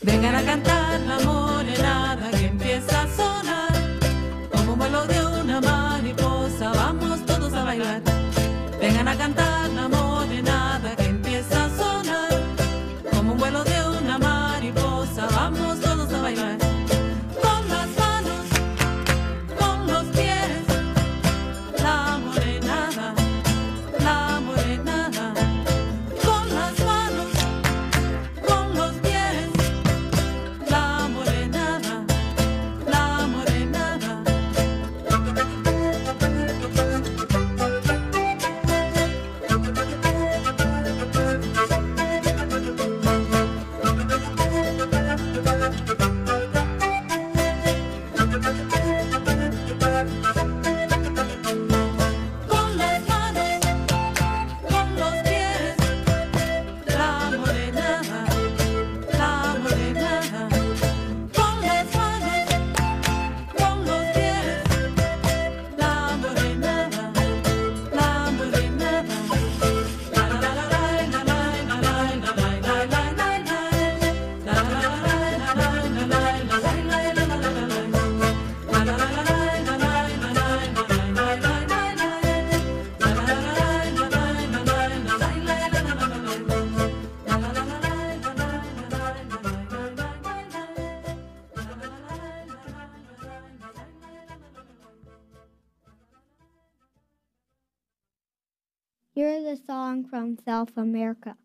Vengan a cantar la morenada que empieza a sonar. Como un vuelo de una mariposa, vamos todos a bailar. Vengan a cantar la morenada que empieza a sonar. Como un vuelo de una mariposa, vamos todos a bailar. Con las manos, con los pies, la morenada, la morenada. Con las manos, con los pies, la morenada, la morenada. Con las manos, con los pies, la morenada, la morenada. Con las manos, con los pies, la morenada, la morenada. La la la la la la la la la la la la la. La la la la la la la la la la la la la. Here is a song from South America.